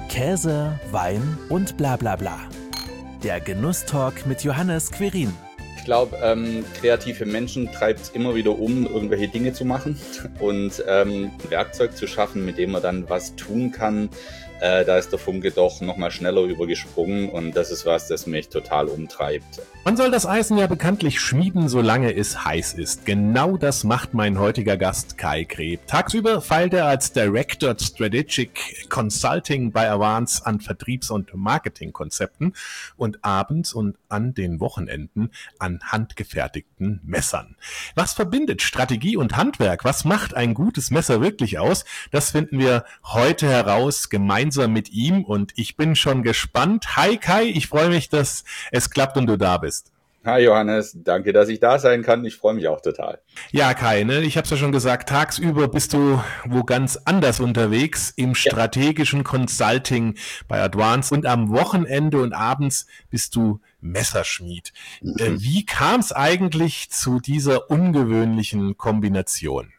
Käse, Wein und bla bla bla. Der Genusstalk mit Johannes Quirin. Ich glaube, kreative Menschen treibt es immer wieder um, irgendwelche Dinge zu machen und ein Werkzeug zu schaffen, mit dem man dann was tun kann. Da ist der Funke doch nochmal schneller übergesprungen und das ist was, das mich total umtreibt. Man soll das Eisen ja bekanntlich schmieden, solange es heiß ist. Genau das macht mein heutiger Gast Kai Greb. Tagsüber feilt er als Director Strategic Consulting bei Avance an Vertriebs- und Marketingkonzepten und abends und an den Wochenenden an handgefertigten Messern. Was verbindet Strategie und Handwerk? Was macht ein gutes Messer wirklich aus? Das finden wir heute heraus, gemeinsam mit ihm, und ich bin schon gespannt. Hi Kai, ich freue mich, dass es klappt und du da bist. Hi Johannes, danke, dass ich da sein kann. Ich freue mich auch total. Ja Kai, ich habe es ja schon gesagt, tagsüber bist du wo ganz anders unterwegs, im strategischen Consulting bei Advance, und am Wochenende und abends bist du Messerschmied. Wie kam es eigentlich zu dieser ungewöhnlichen Kombination?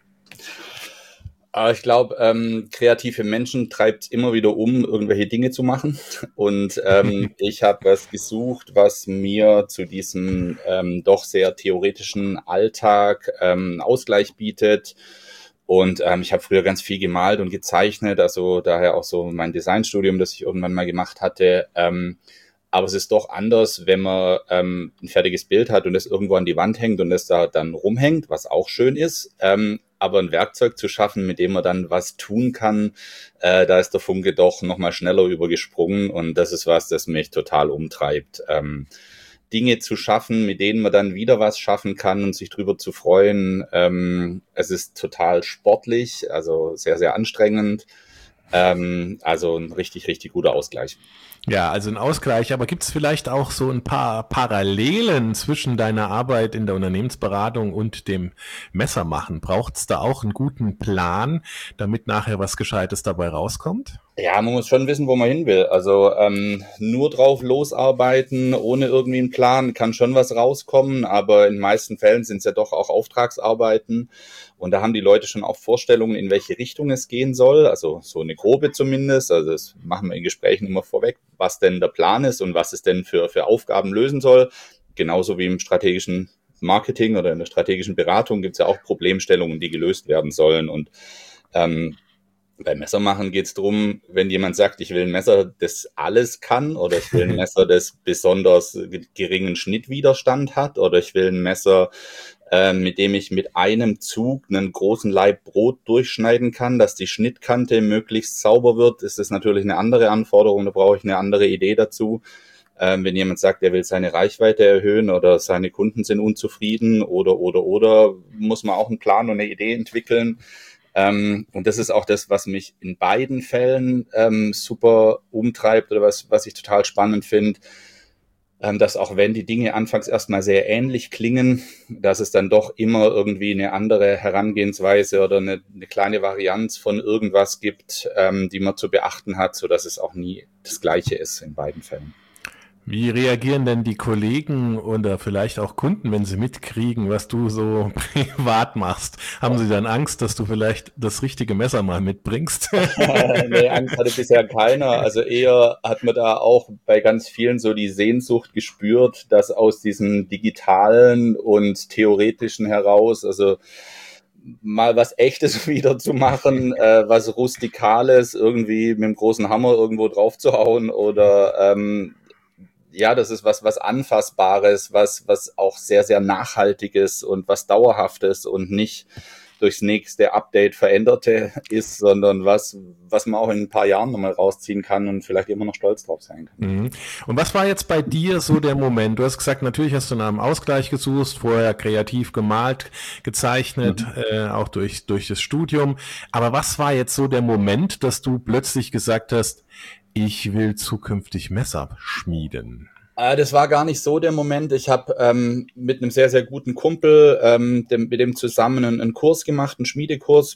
Aber ich glaube, kreative Menschen treibt es immer wieder um, irgendwelche Dinge zu machen. Und ich habe was gesucht, was mir zu diesem doch sehr theoretischen Alltag Ausgleich bietet. Und ich habe früher ganz viel gemalt und gezeichnet, also daher auch so mein Designstudium, das ich irgendwann mal gemacht hatte. Aber es ist doch anders, wenn man ein fertiges Bild hat und es irgendwo an die Wand hängt und es da dann rumhängt, was auch schön ist. Aber ein Werkzeug zu schaffen, mit dem man dann was tun kann, da ist der Funke doch nochmal schneller übergesprungen. Und das ist was, das mich total umtreibt. Dinge zu schaffen, mit denen man dann wieder was schaffen kann und sich drüber zu freuen. Es ist total sportlich, also sehr, sehr anstrengend. Also ein richtig, richtig guter Ausgleich. Ja, also ein Ausgleich, aber gibt es vielleicht auch so ein paar Parallelen zwischen deiner Arbeit in der Unternehmensberatung und dem Messermachen? Braucht es da auch einen guten Plan, damit nachher was Gescheites dabei rauskommt? Ja, man muss schon wissen, wo man hin will. Also nur drauf losarbeiten, ohne irgendwie einen Plan, kann schon was rauskommen, aber in den meisten Fällen sind es ja doch auch Auftragsarbeiten. Und da haben die Leute schon auch Vorstellungen, in welche Richtung es gehen soll, also so eine grobe zumindest. Also das machen wir in Gesprächen immer vorweg, was denn der Plan ist und was es denn für Aufgaben lösen soll. Genauso wie im strategischen Marketing oder in der strategischen Beratung gibt es ja auch Problemstellungen, die gelöst werden sollen. Und beim Messermachen geht es darum, wenn jemand sagt, ich will ein Messer, das alles kann, oder ich will ein Messer, das besonders geringen Schnittwiderstand hat, oder ich will ein Messer, mit dem ich mit einem Zug einen großen Laib Brot durchschneiden kann, dass die Schnittkante möglichst sauber wird, ist das natürlich eine andere Anforderung, da brauche ich eine andere Idee dazu. Wenn jemand sagt, er will seine Reichweite erhöhen oder seine Kunden sind unzufrieden oder, muss man auch einen Plan und eine Idee entwickeln. Und das ist auch das, was mich in beiden Fällen super umtreibt oder was ich total spannend finde, dass auch wenn die Dinge anfangs erstmal sehr ähnlich klingen, dass es dann doch immer irgendwie eine andere Herangehensweise oder eine kleine Varianz von irgendwas gibt, die man zu beachten hat, sodass es auch nie das Gleiche ist in beiden Fällen. Wie reagieren denn die Kollegen oder vielleicht auch Kunden, wenn sie mitkriegen, was du so privat machst? Haben sie dann Angst, dass du vielleicht das richtige Messer mal mitbringst? Nee, Angst hatte bisher keiner. Also eher hat man da auch bei ganz vielen so die Sehnsucht gespürt, dass aus diesem Digitalen und Theoretischen heraus, also mal was Echtes wieder zu machen, was Rustikales, irgendwie mit dem großen Hammer irgendwo drauf zu hauen oder ja, das ist was Anfassbares, was auch sehr, sehr Nachhaltiges und was Dauerhaftes und nicht durchs nächste Update veränderte ist, sondern was man auch in ein paar Jahren nochmal rausziehen kann und vielleicht immer noch stolz drauf sein kann. Mhm. Und was war jetzt bei dir so der Moment? Du hast gesagt, natürlich hast du nach einem Ausgleich gesucht, vorher kreativ gemalt, gezeichnet, auch durch das Studium. Aber was war jetzt so der Moment, dass du plötzlich gesagt hast, ich will zukünftig Messer schmieden? Das war gar nicht so der Moment. Ich habe mit einem sehr, sehr guten Kumpel mit dem zusammen einen Kurs gemacht, einen Schmiedekurs,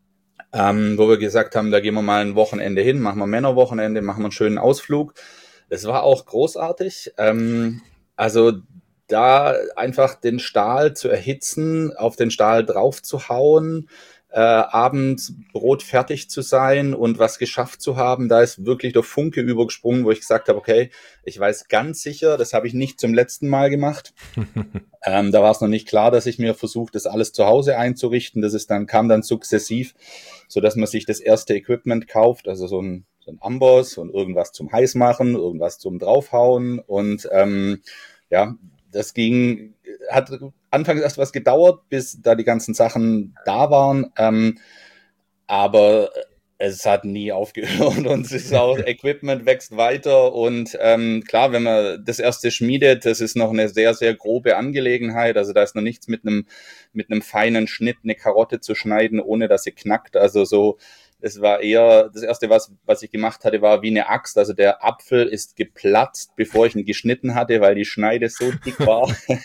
wo wir gesagt haben, da gehen wir mal ein Wochenende hin, machen wir Männerwochenende, machen wir einen schönen Ausflug. Das war auch großartig. Also da einfach den Stahl zu erhitzen, auf den Stahl drauf zu hauen, abends Brot fertig zu sein und was geschafft zu haben, da ist wirklich der Funke übergesprungen, wo ich gesagt habe, okay, ich weiß ganz sicher, das habe ich nicht zum letzten Mal gemacht. Da war es noch nicht klar, dass ich mir versuche, das alles zu Hause einzurichten. Kam dann sukzessiv, so dass man sich das erste Equipment kauft, also so ein Amboss und irgendwas zum Heißmachen, irgendwas zum Draufhauen und das hat anfangs erst was gedauert, bis da die ganzen Sachen da waren, aber es hat nie aufgehört und es ist auch, Equipment wächst weiter und klar, wenn man das erste schmiedet, das ist noch eine sehr, sehr grobe Angelegenheit, also da ist noch nichts mit einem feinen Schnitt, eine Karotte zu schneiden, ohne dass sie knackt, also so. Es war eher, das erste, was ich gemacht hatte, war wie eine Axt. Also der Apfel ist geplatzt, bevor ich ihn geschnitten hatte, weil die Schneide so dick war.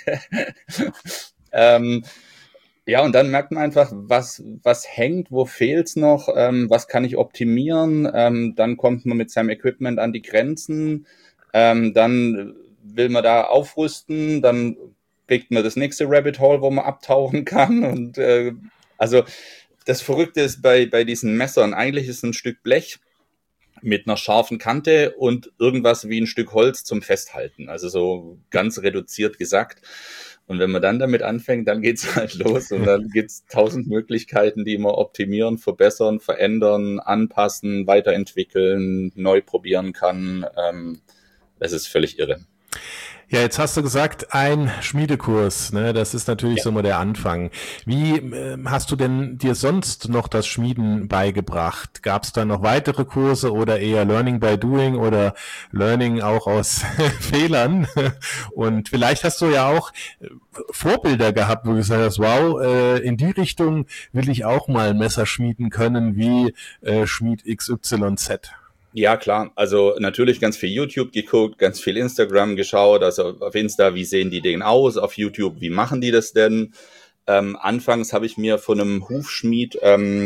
Und dann merkt man einfach, was hängt, wo fehlt's noch, was kann ich optimieren. Dann kommt man mit seinem Equipment an die Grenzen. Dann will man da aufrüsten. Dann kriegt man das nächste Rabbit Hole, wo man abtauchen kann. Und also das Verrückte ist bei diesen Messern, eigentlich ist es ein Stück Blech mit einer scharfen Kante und irgendwas wie ein Stück Holz zum Festhalten. Also so ganz reduziert gesagt. Und wenn man dann damit anfängt, dann geht's halt los und dann gibt's 1000 Möglichkeiten, die man optimieren, verbessern, verändern, anpassen, weiterentwickeln, neu probieren kann. Es ist völlig irre. Ja, jetzt hast du gesagt, ein Schmiedekurs, ne? Das ist natürlich so mal der Anfang. Wie hast du denn dir sonst noch das Schmieden beigebracht? Gab es da noch weitere Kurse oder eher Learning by Doing oder Learning auch aus Fehlern? Und vielleicht hast du ja auch Vorbilder gehabt, wo du gesagt hast, wow, in die Richtung will ich auch mal ein Messer schmieden können wie Schmied XYZ. Ja, klar. Also natürlich ganz viel YouTube geguckt, ganz viel Instagram geschaut. Also auf Insta, wie sehen die Dinge aus? Auf YouTube, wie machen die das denn? Anfangs habe ich mir von einem Hufschmied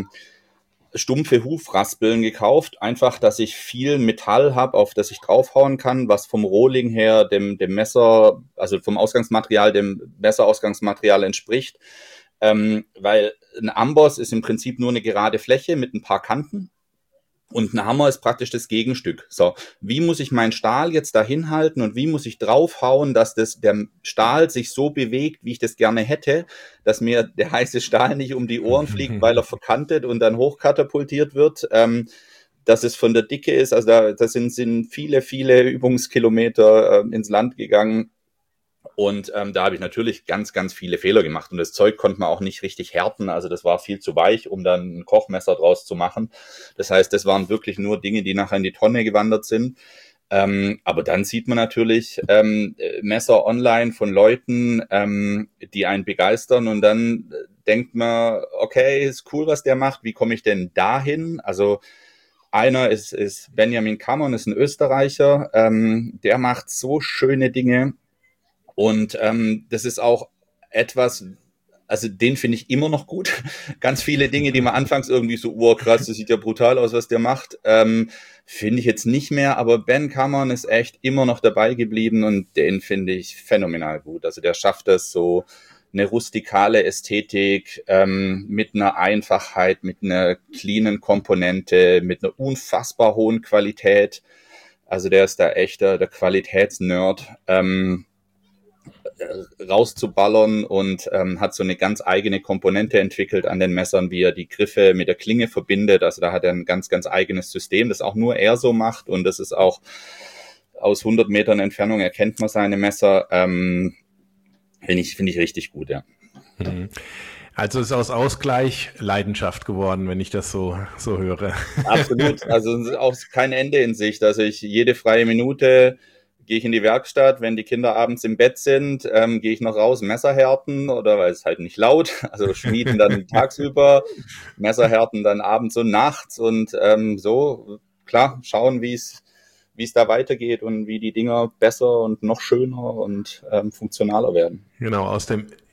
stumpfe Hufraspeln gekauft. Einfach, dass ich viel Metall habe, auf das ich draufhauen kann, was vom Rohling her dem Messer, also vom Ausgangsmaterial, dem Messerausgangsmaterial entspricht. Weil ein Amboss ist im Prinzip nur eine gerade Fläche mit ein paar Kanten. Und ein Hammer ist praktisch das Gegenstück. So, wie muss ich meinen Stahl jetzt dahin halten und wie muss ich draufhauen, dass der Stahl sich so bewegt, wie ich das gerne hätte, dass mir der heiße Stahl nicht um die Ohren fliegt, weil er verkantet und dann hochkatapultiert wird, dass es von der Dicke ist. Also da sind viele, viele Übungskilometer ins Land gegangen. Und da habe ich natürlich ganz, ganz viele Fehler gemacht. Und das Zeug konnte man auch nicht richtig härten. Also das war viel zu weich, um dann ein Kochmesser draus zu machen. Das heißt, das waren wirklich nur Dinge, die nachher in die Tonne gewandert sind. Aber dann sieht man natürlich Messer online von Leuten, die einen begeistern. Und dann denkt man, okay, ist cool, was der macht. Wie komme ich denn dahin? Also einer ist Benjamin Kammern, ist ein Österreicher. Der macht so schöne Dinge. Und das ist auch etwas, also den finde ich immer noch gut. Ganz viele Dinge, die man anfangs irgendwie so, krass, das sieht ja brutal aus, was der macht, finde ich jetzt nicht mehr. Aber Ben Kammern ist echt immer noch dabei geblieben und den finde ich phänomenal gut. Also der schafft das so, eine rustikale Ästhetik mit einer Einfachheit, mit einer cleanen Komponente, mit einer unfassbar hohen Qualität. Also der ist da echt der Qualitätsnerd. Rauszuballern und hat so eine ganz eigene Komponente entwickelt an den Messern, wie er die Griffe mit der Klinge verbindet. Also da hat er ein ganz, ganz eigenes System, das auch nur er so macht und das ist auch aus 100 Metern Entfernung erkennt man seine Messer. Finde ich richtig gut, ja. Also ist aus Ausgleich Leidenschaft geworden, wenn ich das so höre. Absolut, also auch kein Ende in Sicht. Also jede freie Minute gehe ich in die Werkstatt, wenn die Kinder abends im Bett sind, gehe ich noch raus, Messer härten oder weil es halt nicht laut, also schmieden dann tagsüber, Messer härten dann abends und nachts und so, klar, schauen, wie es da weitergeht und wie die Dinger besser und noch schöner und funktionaler werden. Genau, aus dem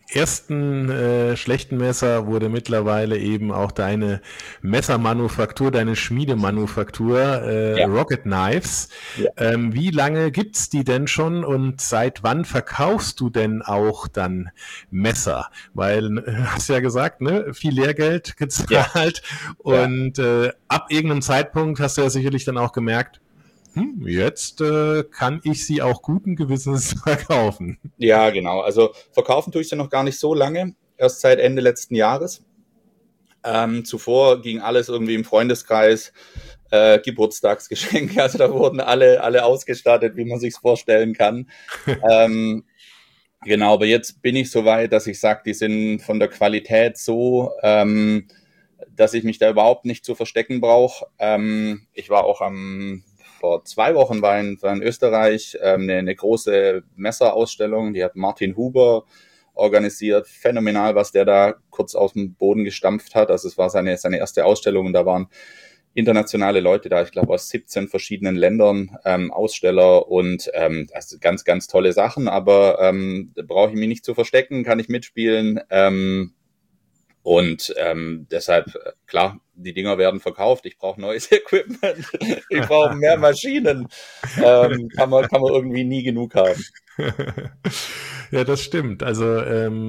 ersten schlechten Messer wurde mittlerweile eben auch deine Messermanufaktur, deine Schmiedemanufaktur, Ja. Rocket Knives. Ja. Wie lange gibt's die denn schon und seit wann verkaufst du denn auch dann Messer? Weil, hast ja gesagt, ne, viel Lehrgeld gezahlt und ab irgendeinem Zeitpunkt hast du ja sicherlich dann auch gemerkt, jetzt kann ich sie auch guten Gewissens verkaufen. Ja, genau. Also verkaufen tue ich sie noch gar nicht so lange, erst seit Ende letzten Jahres. Zuvor ging alles irgendwie im Freundeskreis, Geburtstagsgeschenke, also da wurden alle ausgestattet, wie man sich's vorstellen kann. Genau, aber jetzt bin ich so weit, dass ich sage, die sind von der Qualität so, dass ich mich da überhaupt nicht zu verstecken brauche. Ich war auch vor 2 Wochen war in Österreich eine große Messerausstellung, die hat Martin Huber organisiert. Phänomenal, was der da kurz aus dem Boden gestampft hat. Also es war seine erste Ausstellung und da waren internationale Leute da, ich glaube aus 17 verschiedenen Ländern, Aussteller und also ganz, ganz tolle Sachen, aber da brauche ich mich nicht zu verstecken, kann ich mitspielen. Und deshalb, klar, die Dinger werden verkauft. Ich brauche neues Equipment. Ich brauche mehr Maschinen. Kann man irgendwie nie genug haben. Ja, das stimmt. Also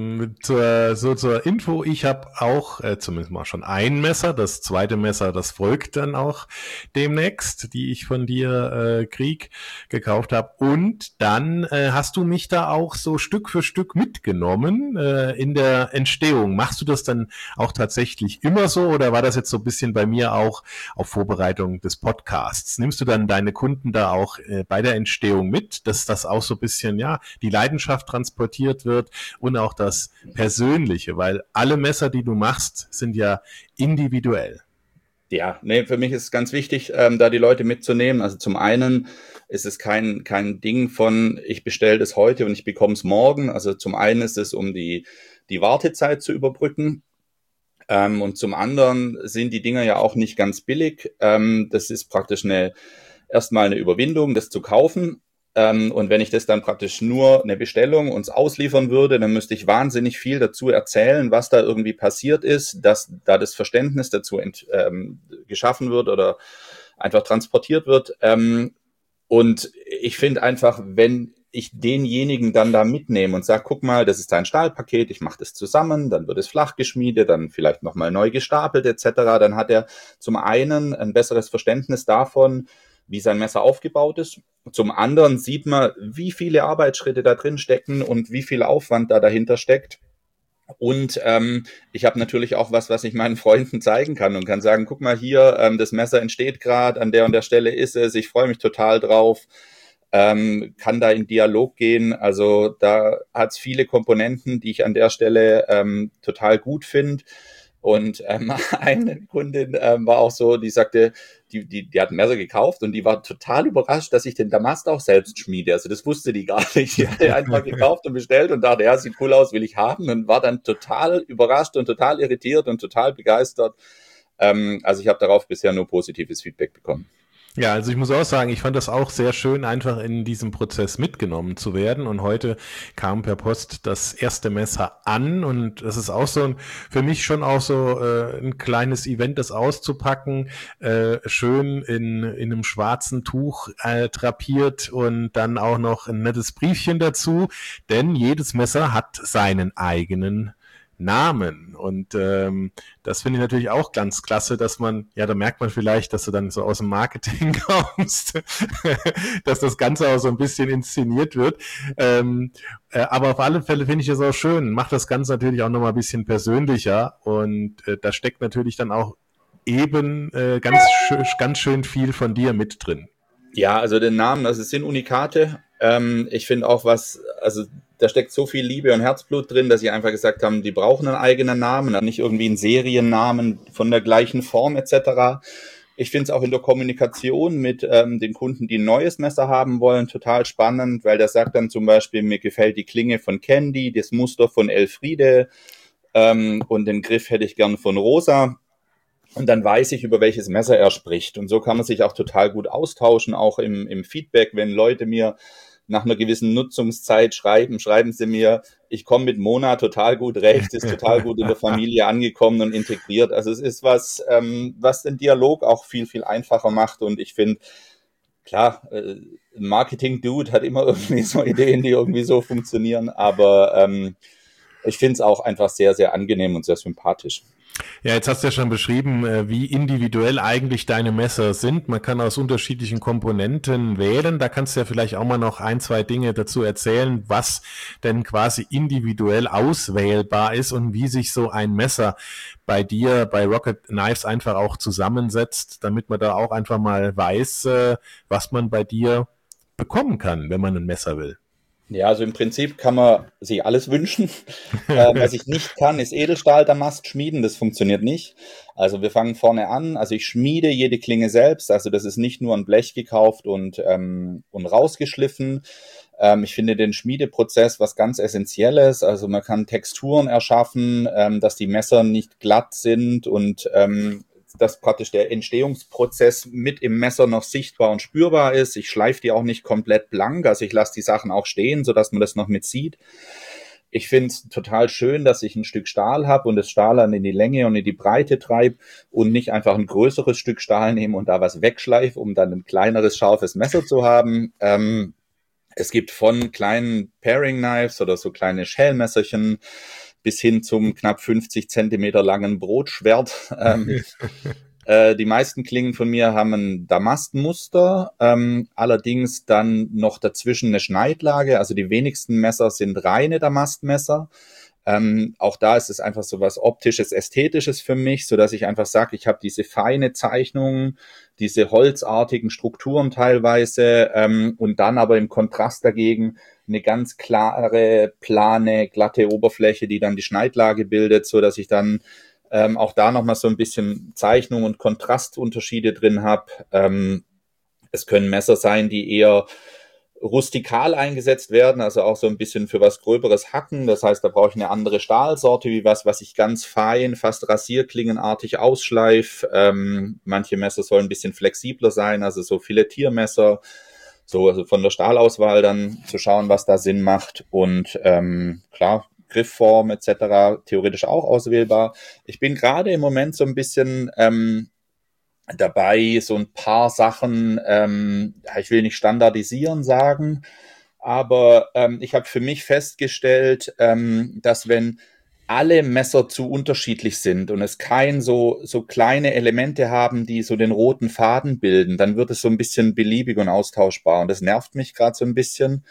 zur Info, ich habe auch zumindest mal schon ein Messer. Das zweite Messer, das folgt dann auch demnächst, die ich von dir gekauft habe. Und dann hast du mich da auch so Stück für Stück mitgenommen in der Entstehung. Machst du das dann auch tatsächlich immer so oder war das jetzt so ein bisschen bei mir auch auf Vorbereitung des Podcasts? Nimmst du dann deine Kunden da auch bei der Entstehung mit, dass das auch so ein bisschen, ja, die Leidenschaft transportiert wird und auch das Persönliche, weil alle Messer, die du machst, sind ja individuell. Ja, nee, für mich ist es ganz wichtig, da die Leute mitzunehmen. Also zum einen ist es kein Ding von, ich bestelle das heute und ich bekomme es morgen. Also zum einen ist es, um die Wartezeit zu überbrücken. Und zum anderen sind die Dinger ja auch nicht ganz billig. Das ist praktisch erstmal eine Überwindung, das zu kaufen. Und wenn ich das dann praktisch nur eine Bestellung uns ausliefern würde, dann müsste ich wahnsinnig viel dazu erzählen, was da irgendwie passiert ist, dass da das Verständnis dazu geschaffen wird oder einfach transportiert wird. Und ich finde einfach, wenn ich denjenigen dann da mitnehme und sage, guck mal, das ist ein Stahlpaket, ich mache das zusammen, dann wird es flach geschmiedet, dann vielleicht nochmal neu gestapelt etc., dann hat er zum einen ein besseres Verständnis davon, wie sein Messer aufgebaut ist. Zum anderen sieht man, wie viele Arbeitsschritte da drin stecken und wie viel Aufwand da dahinter steckt. Und ich habe natürlich auch was ich meinen Freunden zeigen kann und kann sagen, guck mal hier, das Messer entsteht gerade, an der und der Stelle ist es, ich freue mich total drauf, kann da in Dialog gehen. Also da hat es viele Komponenten, die ich an der Stelle total gut finde. Und eine Kundin war auch so, die sagte, die hat ein Messer gekauft und die war total überrascht, dass ich den Damast auch selbst schmiede. Also das wusste die gar nicht. Die hatte einfach gekauft und bestellt und dachte, ja, sieht cool aus, will ich haben. Und war dann total überrascht und total irritiert und total begeistert. Also ich habe darauf bisher nur positives Feedback bekommen. Ja, also ich muss auch sagen, ich fand das auch sehr schön, einfach in diesem Prozess mitgenommen zu werden. Und heute kam per Post das erste Messer an und das ist auch so für mich schon auch so ein kleines Event, das auszupacken, schön in einem schwarzen Tuch drapiert und dann auch noch ein nettes Briefchen dazu, denn jedes Messer hat seinen eigenen Namen. Und das finde ich natürlich auch ganz klasse, dass man, ja, da merkt man vielleicht, dass du dann so aus dem Marketing kommst, dass das Ganze auch so ein bisschen inszeniert wird. Aber auf alle Fälle finde ich das auch schön, macht das Ganze natürlich auch nochmal ein bisschen persönlicher und da steckt natürlich dann auch eben ganz schön viel von dir mit drin. Ja, also den Namen, also es sind Unikate. Ich finde auch also da steckt so viel Liebe und Herzblut drin, dass sie einfach gesagt haben, die brauchen einen eigenen Namen, nicht irgendwie einen Seriennamen von der gleichen Form etc. Ich finde es auch in der Kommunikation mit den Kunden, die ein neues Messer haben wollen, total spannend, weil der sagt dann zum Beispiel, mir gefällt die Klinge von Candy, das Muster von Elfriede und den Griff hätte ich gern von Rosa. Und dann weiß ich, über welches Messer er spricht. Und so kann man sich auch total gut austauschen, auch im Feedback, wenn Leute mir nach einer gewissen Nutzungszeit schreiben sie mir, ich komme mit Mona total gut recht, ist total gut in der Familie angekommen und integriert. Also es ist was, was den Dialog auch viel, viel einfacher macht. Und ich finde, klar, Marketing-Dude hat immer irgendwie so Ideen, die irgendwie so funktionieren. Aber ich finde es auch einfach sehr, sehr angenehm und sehr sympathisch. Ja, jetzt hast du ja schon beschrieben, wie individuell eigentlich deine Messer sind. Man kann aus unterschiedlichen Komponenten wählen. Da kannst du ja vielleicht auch mal noch ein, zwei Dinge dazu erzählen, was denn quasi individuell auswählbar ist und wie sich so ein Messer bei dir, bei Rocket Knives einfach auch zusammensetzt, damit man da auch einfach mal weiß, was man bei dir bekommen kann, wenn man ein Messer will. Ja, also im Prinzip kann man sich alles wünschen. Was ich nicht kann, ist Edelstahl-Damast schmieden. Das funktioniert nicht. Also wir fangen vorne an. Also ich schmiede jede Klinge selbst. Also das ist nicht nur ein Blech gekauft und rausgeschliffen. Ich finde den Schmiedeprozess was ganz Essentielles. Also man kann Texturen erschaffen, dass die Messer nicht glatt sind und dass praktisch der Entstehungsprozess mit im Messer noch sichtbar und spürbar ist. Ich schleife die auch nicht komplett blank, also ich lasse die Sachen auch stehen, sodass man das noch mit sieht. Ich finde es total schön, dass ich ein Stück Stahl habe und das Stahl dann in die Länge und in die Breite treibe und nicht einfach ein größeres Stück Stahl nehme und da was wegschleife, um dann ein kleineres, scharfes Messer zu haben. Es gibt von kleinen Paring Knives oder so kleine Schälmesserchen bis hin zum knapp 50 Zentimeter langen Brotschwert. Die meisten Klingen von mir haben ein Damastmuster, allerdings dann noch dazwischen eine Schneidlage. Also die wenigsten Messer sind reine Damastmesser. Auch da ist es einfach so was Optisches, Ästhetisches für mich, so dass ich einfach sage, ich habe diese feine Zeichnung, diese holzartigen Strukturen teilweise und dann aber im Kontrast dagegen eine ganz klare, plane, glatte Oberfläche, die dann die Schneidlage bildet, so dass ich dann auch da nochmal so ein bisschen Zeichnung und Kontrastunterschiede drin habe. Es können Messer sein, die eher rustikal eingesetzt werden, also auch so ein bisschen für was Gröberes Hacken. Das heißt, da brauche ich eine andere Stahlsorte, wie was ich ganz fein, fast rasierklingenartig ausschleife. Manche Messer sollen ein bisschen flexibler sein, also so Filettiermesser. So, also von der Stahlauswahl dann zu schauen, was da Sinn macht. Und klar, Griffform etc. theoretisch auch auswählbar. Ich bin gerade im Moment so ein bisschen dabei, so ein paar Sachen, ich will nicht standardisieren sagen, aber ich habe für mich festgestellt, dass wenn alle Messer zu unterschiedlich sind und es kein so kleine Elemente haben, die so den roten Faden bilden, dann wird es so ein bisschen beliebig und austauschbar und das nervt mich gerade so ein bisschen.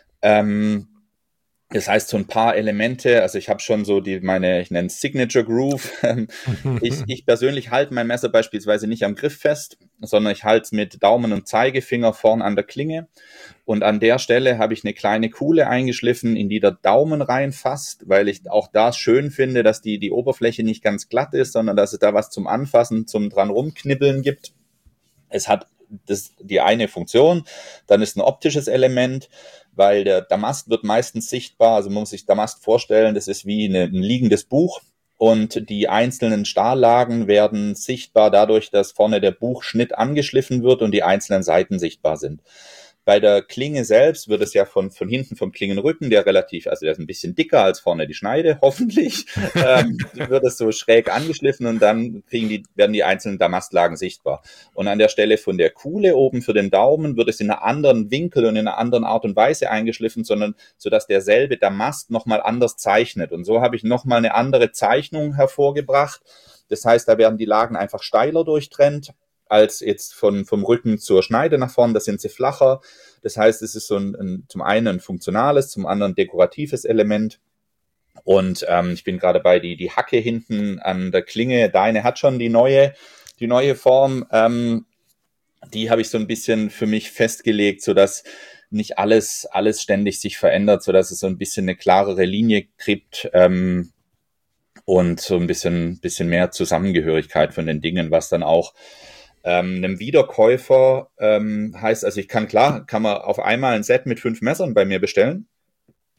Das heißt, so ein paar Elemente, also ich habe schon so ich nenne es Signature Groove. Ich persönlich halte mein Messer beispielsweise nicht am Griff fest, sondern ich halte es mit Daumen und Zeigefinger vorn an der Klinge. Und an der Stelle habe ich eine kleine Kuhle eingeschliffen, in die der Daumen reinfasst, weil ich auch da schön finde, dass die Oberfläche nicht ganz glatt ist, sondern dass es da was zum Anfassen, zum dran rumknibbeln gibt. Es hat die eine Funktion, dann ist ein optisches Element, weil der Damast wird meistens sichtbar, also man muss sich Damast vorstellen, das ist wie ein liegendes Buch und die einzelnen Stahllagen werden sichtbar dadurch, dass vorne der Buchschnitt angeschliffen wird und die einzelnen Seiten sichtbar sind. Bei der Klinge selbst wird es ja von hinten vom Klingenrücken, der ist ein bisschen dicker als vorne die Schneide, hoffentlich, wird es so schräg angeschliffen und dann werden die einzelnen Damastlagen sichtbar. Und an der Stelle von der Kuhle oben für den Daumen wird es in einer anderen Winkel und in einer anderen Art und Weise eingeschliffen, sodass derselbe Damast nochmal anders zeichnet. Und so habe ich nochmal eine andere Zeichnung hervorgebracht. Das heißt, da werden die Lagen einfach steiler durchtrennt als jetzt vom Rücken zur Schneide nach vorn, da sind sie flacher. Das heißt, es ist so zum einen ein funktionales, zum anderen dekoratives Element. Und ich bin gerade bei die Hacke hinten an der Klinge. Deine hat schon die neue Form. Die habe ich so ein bisschen für mich festgelegt, sodass nicht alles ständig sich verändert, sodass es so ein bisschen eine klarere Linie kriegt und so ein bisschen mehr Zusammengehörigkeit von den Dingen, was dann auch einem Wiederkäufer heißt, also kann man auf einmal ein Set mit 5 Messern bei mir bestellen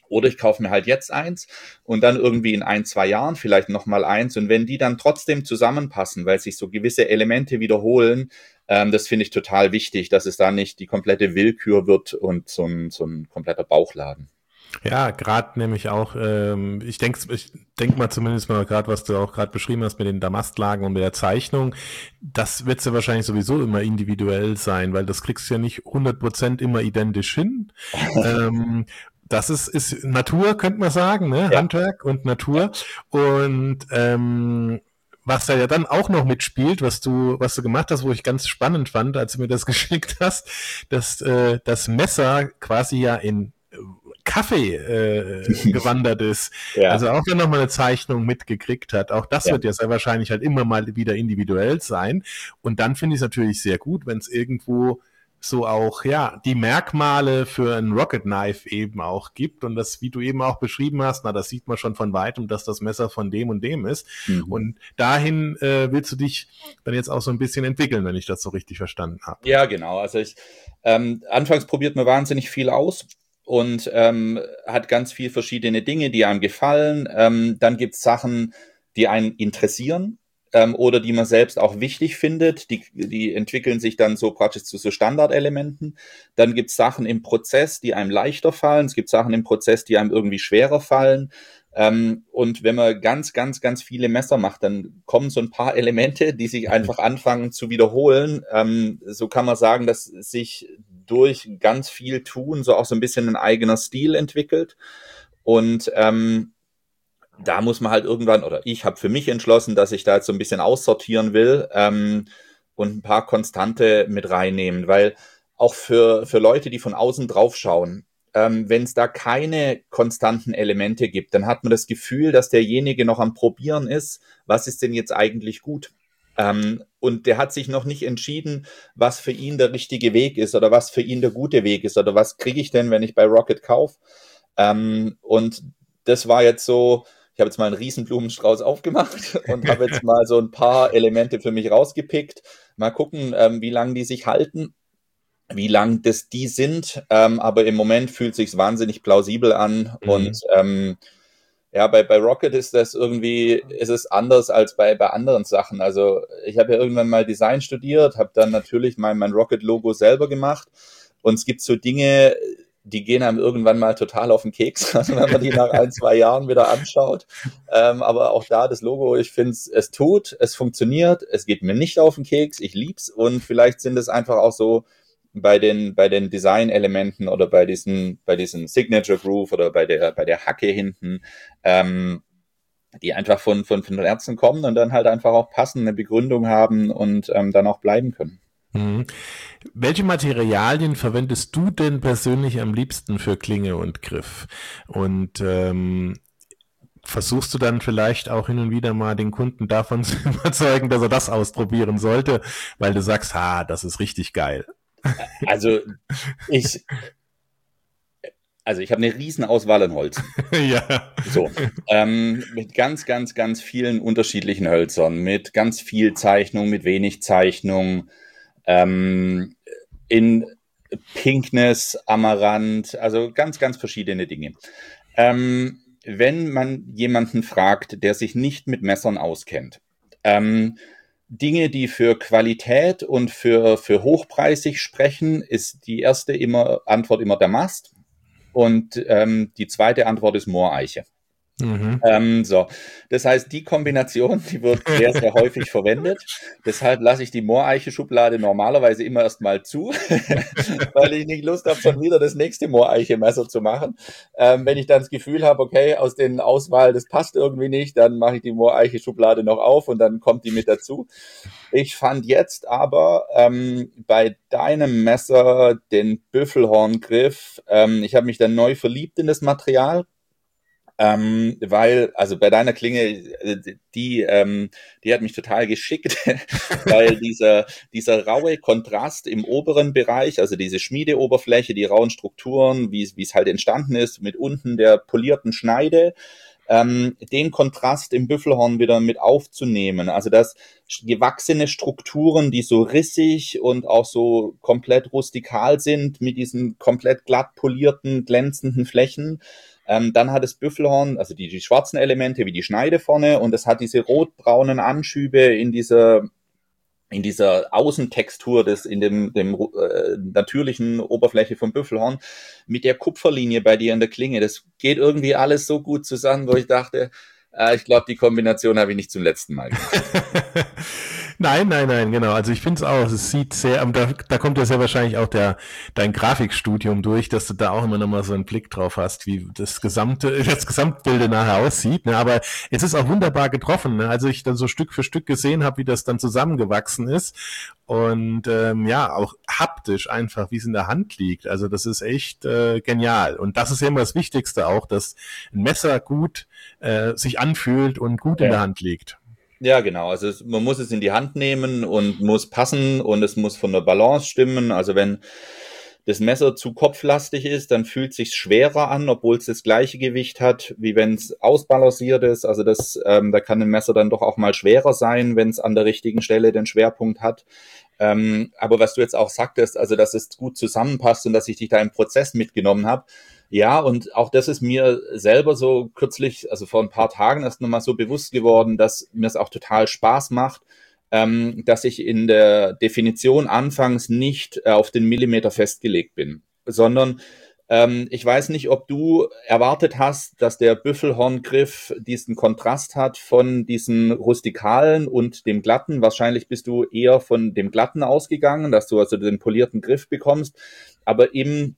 Oder ich kaufe mir halt jetzt eins und dann irgendwie in 1, 2 Jahren vielleicht nochmal eins. Und wenn die dann trotzdem zusammenpassen, weil sich so gewisse Elemente wiederholen, das finde ich total wichtig, dass es da nicht die komplette Willkür wird und so ein kompletter Bauchladen. Ja, gerade nämlich auch, ich denk mal zumindest mal gerade, was du auch gerade beschrieben hast mit den Damastlagen und mit der Zeichnung, das wird ja wahrscheinlich sowieso immer individuell sein, weil das kriegst du ja nicht 100% immer identisch hin. Das ist Natur, könnte man sagen, ne? Ja. Handwerk und Natur. Und was da ja dann auch noch mitspielt, was du gemacht hast, wo ich ganz spannend fand, als du mir das geschickt hast, dass das Messer quasi ja in Kaffee gewandert ist. Ja. Also auch wenn noch mal eine Zeichnung mitgekriegt hat. Auch das wird ja sehr wahrscheinlich halt immer mal wieder individuell sein. Und dann finde ich es natürlich sehr gut, wenn es irgendwo so auch, ja, die Merkmale für ein Rocket Knife eben auch gibt. Und das, wie du eben auch beschrieben hast, das sieht man schon von weitem, dass das Messer von dem und dem ist. Und dahin willst du dich dann jetzt auch so ein bisschen entwickeln, wenn ich das so richtig verstanden habe. Ja, genau. Also anfangs probiert man wahnsinnig viel aus und hat ganz viel verschiedene Dinge, die einem gefallen. Dann gibt's Sachen, die einen interessieren. Oder die man selbst auch wichtig findet, die entwickeln sich dann so praktisch zu so Standardelementen. Dann gibt's Sachen im Prozess, die einem leichter fallen. Es gibt Sachen im Prozess, die einem irgendwie schwerer fallen. Und wenn man ganz, ganz, ganz viele Messer macht, dann kommen so ein paar Elemente, die sich einfach anfangen zu wiederholen. So kann man sagen, dass sich durch ganz viel Tun so auch so ein bisschen ein eigener Stil entwickelt. Und da muss man halt irgendwann, oder ich habe für mich entschlossen, dass ich da jetzt so ein bisschen aussortieren will und ein paar Konstante mit reinnehmen, weil auch für Leute, die von außen drauf schauen, wenn es da keine konstanten Elemente gibt, dann hat man das Gefühl, dass derjenige noch am Probieren ist, was ist denn jetzt eigentlich gut? Und der hat sich noch nicht entschieden, was für ihn der richtige Weg ist oder was für ihn der gute Weg ist oder was kriege ich denn, wenn ich bei Rocket kaufe? Und das war jetzt so, ich habe jetzt mal einen riesen Blumenstrauß aufgemacht und habe jetzt mal so ein paar Elemente für mich rausgepickt. Mal gucken, wie lange die sich halten, wie lang das die sind. Aber im Moment fühlt sich's wahnsinnig plausibel an. Und ja, bei Rocket ist das irgendwie, ist es anders als bei anderen Sachen. Also ich habe ja irgendwann mal Design studiert, habe dann natürlich mein Rocket-Logo selber gemacht. Und es gibt so Dinge, die gehen einem irgendwann mal total auf den Keks, also wenn man die nach 1, 2 Jahren wieder anschaut. Aber auch da das Logo, ich finde es funktioniert, es geht mir nicht auf den Keks, ich lieb's und vielleicht sind es einfach auch so bei den Design-Elementen oder bei diesen Signature Groove oder bei der Hacke hinten, die einfach von Herzen kommen und dann halt einfach auch passende Begründung haben und dann auch bleiben können. Welche Materialien verwendest du denn persönlich am liebsten für Klinge und Griff? Und versuchst du dann vielleicht auch hin und wieder mal den Kunden davon zu überzeugen, dass er das ausprobieren sollte, weil du sagst, das ist richtig geil. Also ich habe eine riesen Auswahl an Holz. Ja. So, mit ganz, ganz, ganz vielen unterschiedlichen Hölzern, mit ganz viel Zeichnung, mit wenig Zeichnung, in Pinkness, Amaranth, also ganz, ganz verschiedene Dinge. Wenn man jemanden fragt, der sich nicht mit Messern auskennt, Dinge, die für Qualität und für hochpreisig sprechen, ist die erste Antwort immer Damast und die zweite Antwort ist Mooreiche. So, das heißt, die Kombination, die wird sehr, sehr häufig verwendet. Deshalb lasse ich die Mooreiche-Schublade normalerweise immer erstmal zu, weil ich nicht Lust habe, schon wieder das nächste Mooreiche-Messer zu machen. Wenn ich dann das Gefühl habe, okay, aus den Auswahl, das passt irgendwie nicht, dann mache ich die Mooreiche-Schublade noch auf und dann kommt die mit dazu. Ich fand jetzt aber bei deinem Messer den Büffelhorngriff, ich habe mich dann neu verliebt in das Material. Weil, also bei deiner Klinge, die hat mich total geschickt, weil dieser raue Kontrast im oberen Bereich, also diese Schmiedeoberfläche, die rauen Strukturen, wie es halt entstanden ist, mit unten der polierten Schneide, den Kontrast im Büffelhorn wieder mit aufzunehmen. Also dass gewachsene Strukturen, die so rissig und auch so komplett rustikal sind, mit diesen komplett glatt polierten, glänzenden Flächen, Dann hat das Büffelhorn, also die schwarzen Elemente wie die Schneide vorne, und es hat diese rotbraunen Anschübe in dieser Außentextur in dem natürlichen Oberfläche vom Büffelhorn mit der Kupferlinie bei dir in der Klinge. Das geht irgendwie alles so gut zusammen, wo ich dachte, ich glaube, die Kombination habe ich nicht zum letzten Mal gemacht. Nein, genau. Also ich finde es auch, es sieht sehr, da kommt ja sehr wahrscheinlich auch dein Grafikstudium durch, dass du da auch immer nochmal so einen Blick drauf hast, wie das Gesamtbild nachher aussieht. Ne? Aber es ist auch wunderbar getroffen. Ne? Also ich dann so Stück für Stück gesehen habe, wie das dann zusammengewachsen ist. Und auch haptisch einfach, wie es in der Hand liegt. Also das ist echt genial. Und das ist ja immer das Wichtigste auch, dass ein Messer gut sich anfühlt und gut in der Hand liegt. Ja, genau. Also man muss es in die Hand nehmen und muss passen und es muss von der Balance stimmen. Also wenn das Messer zu kopflastig ist, dann fühlt es sich schwerer an, obwohl es das gleiche Gewicht hat, wie wenn es ausbalanciert ist. Also da kann ein Messer dann doch auch mal schwerer sein, wenn es an der richtigen Stelle den Schwerpunkt hat. Aber was du jetzt auch sagtest, also dass es gut zusammenpasst und dass ich dich da im Prozess mitgenommen habe, ja, und auch das ist mir selber so kürzlich, also vor ein paar Tagen erst nochmal so bewusst geworden, dass mir es auch total Spaß macht, dass ich in der Definition anfangs nicht auf den Millimeter festgelegt bin, sondern ich weiß nicht, ob du erwartet hast, dass der Büffelhorngriff diesen Kontrast hat von diesem rustikalen und dem glatten. Wahrscheinlich bist du eher von dem glatten ausgegangen, dass du also den polierten Griff bekommst, aber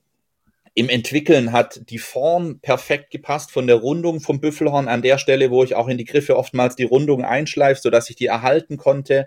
im Entwickeln hat die Form perfekt gepasst von der Rundung vom Büffelhorn an der Stelle, wo ich auch in die Griffe oftmals die Rundung einschleife, sodass ich die erhalten konnte.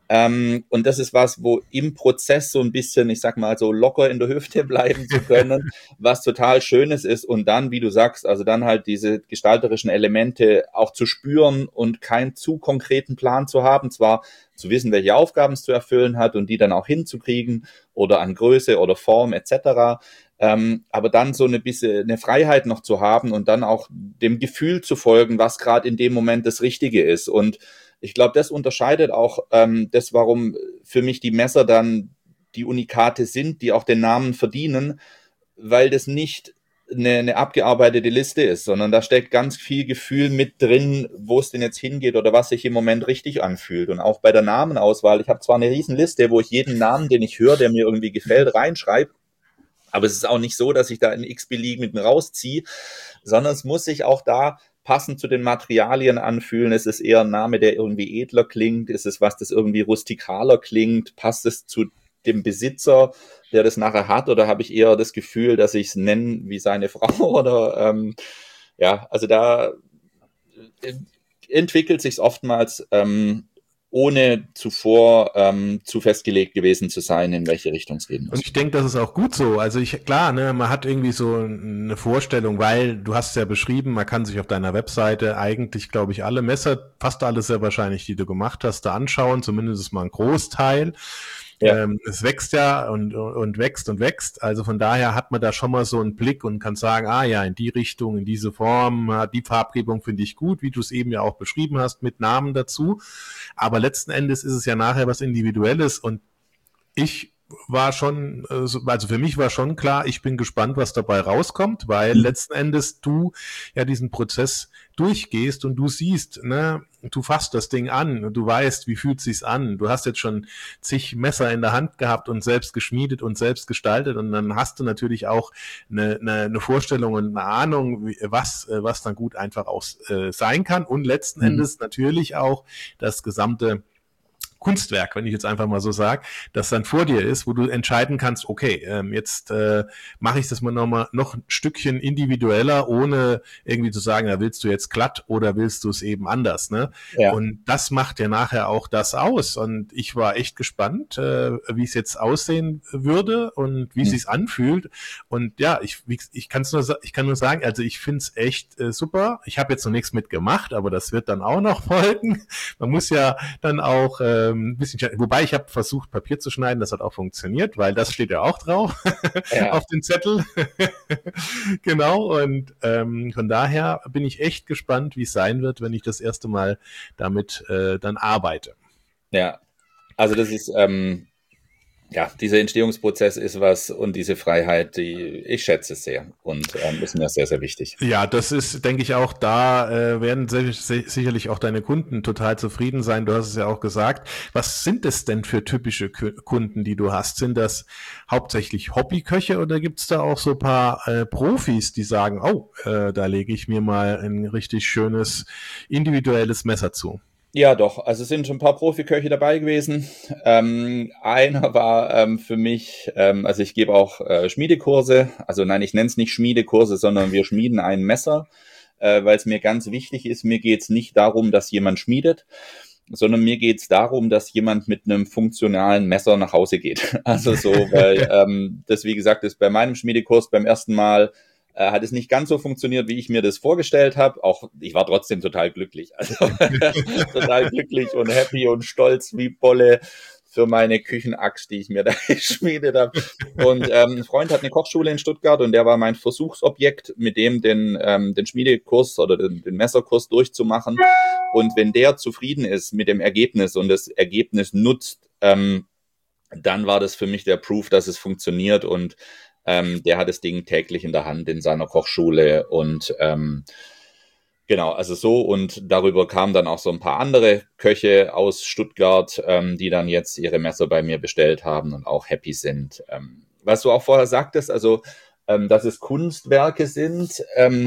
Und das ist was, wo im Prozess so ein bisschen, ich sag mal, so locker in der Hüfte bleiben zu können, was total Schönes ist. Und dann, wie du sagst, also dann halt diese gestalterischen Elemente auch zu spüren und keinen zu konkreten Plan zu haben, zwar zu wissen, welche Aufgaben es zu erfüllen hat und die dann auch hinzukriegen oder an Größe oder Form etc., aber dann so eine Freiheit noch zu haben und dann auch dem Gefühl zu folgen, was gerade in dem Moment das Richtige ist. Und ich glaube, das unterscheidet auch das, warum für mich die Messer dann die Unikate sind, die auch den Namen verdienen, weil das nicht eine abgearbeitete Liste ist, sondern da steckt ganz viel Gefühl mit drin, wo es denn jetzt hingeht oder was sich im Moment richtig anfühlt. Und auch bei der Namenauswahl, ich habe zwar eine Riesenliste, wo ich jeden Namen, den ich höre, der mir irgendwie gefällt, reinschreibe, aber es ist auch nicht so, dass ich da einen x-beliebigen rausziehe, sondern es muss sich auch da passend zu den Materialien anfühlen. Es ist eher ein Name, der irgendwie edler klingt. Ist es was, das irgendwie rustikaler klingt? Passt es zu dem Besitzer, der das nachher hat? Oder habe ich eher das Gefühl, dass ich es nenne wie seine Frau? Oder also da entwickelt sich es oftmals ohne zuvor zu festgelegt gewesen zu sein, in welche Richtung es gehen muss. Und ich denke, das ist auch gut so. Also klar, ne, man hat irgendwie so eine Vorstellung, weil du hast es ja beschrieben, man kann sich auf deiner Webseite eigentlich, glaube ich, alle Messer, fast alles sehr wahrscheinlich, die du gemacht hast, da anschauen, zumindest mal ein Großteil. Ja. Es wächst ja und wächst und wächst. Also von daher hat man da schon mal so einen Blick und kann sagen, in die Richtung, in diese Form, die Farbgebung finde ich gut, wie du es eben ja auch beschrieben hast, mit Namen dazu. Aber letzten Endes ist es ja nachher was Individuelles und ich war schon, also für mich war schon klar, ich bin gespannt, was dabei rauskommt, weil letzten Endes du ja diesen Prozess durchgehst und du siehst, ne, du fasst das Ding an und du weißt, wie fühlt es sich an. Du hast jetzt schon zig Messer in der Hand gehabt und selbst geschmiedet und selbst gestaltet und dann hast du natürlich auch eine Vorstellung und eine Ahnung, was dann gut einfach auch sein kann und letzten Endes natürlich auch das gesamte Kunstwerk, wenn ich jetzt einfach mal so sage, das dann vor dir ist, wo du entscheiden kannst, okay, jetzt mache ich das mal noch ein Stückchen individueller, ohne irgendwie zu sagen, da willst du jetzt glatt oder willst du es eben anders, ne? Ja. Und das macht ja nachher auch das aus und ich war echt gespannt, wie es jetzt aussehen würde und wie es sich anfühlt und ja, ich kann nur sagen, also ich finde es echt super. Ich habe jetzt noch nichts mitgemacht, aber das wird dann auch noch folgen. Man muss ja dann auch ein bisschen, wobei ich habe versucht, Papier zu schneiden, das hat auch funktioniert, weil das steht ja auch drauf auf dem Zettel. Genau, und von daher bin ich echt gespannt, wie es sein wird, wenn ich das erste Mal damit dann arbeite. Ja, also das ist ja, dieser Entstehungsprozess ist was und diese Freiheit, ich schätze es sehr und ist mir sehr, sehr wichtig. Ja, das ist, denke ich auch, da werden sicherlich auch deine Kunden total zufrieden sein. Du hast es ja auch gesagt. Was sind es denn für typische Kunden, die du hast? Sind das hauptsächlich Hobbyköche oder gibt's da auch so ein paar Profis, die sagen, oh, da lege ich mir mal ein richtig schönes individuelles Messer zu? Ja, doch. Also es sind schon ein paar Profiköche dabei gewesen. Einer war für mich, also ich gebe auch Schmiedekurse. Also nein, ich nenne es nicht Schmiedekurse, sondern wir schmieden ein Messer, weil es mir ganz wichtig ist. Mir geht es nicht darum, dass jemand schmiedet, sondern mir geht es darum, dass jemand mit einem funktionalen Messer nach Hause geht. Also so, weil das, wie gesagt, ist bei meinem Schmiedekurs beim ersten Mal hat es nicht ganz so funktioniert, wie ich mir das vorgestellt habe. Auch ich war trotzdem total glücklich. Also total glücklich und happy und stolz wie Bolle für meine Küchenaxt, die ich mir da geschmiedet habe. Und ein Freund hat eine Kochschule in Stuttgart und der war mein Versuchsobjekt, mit dem den Schmiedekurs oder den Messerkurs durchzumachen. Und wenn der zufrieden ist mit dem Ergebnis und das Ergebnis nutzt, dann war das für mich der Proof, dass es funktioniert und der hat das Ding täglich in der Hand in seiner Kochschule und genau, also so und darüber kamen dann auch so ein paar andere Köche aus Stuttgart, die dann jetzt ihre Messer bei mir bestellt haben und auch happy sind. Was du auch vorher sagtest, also dass es Kunstwerke sind,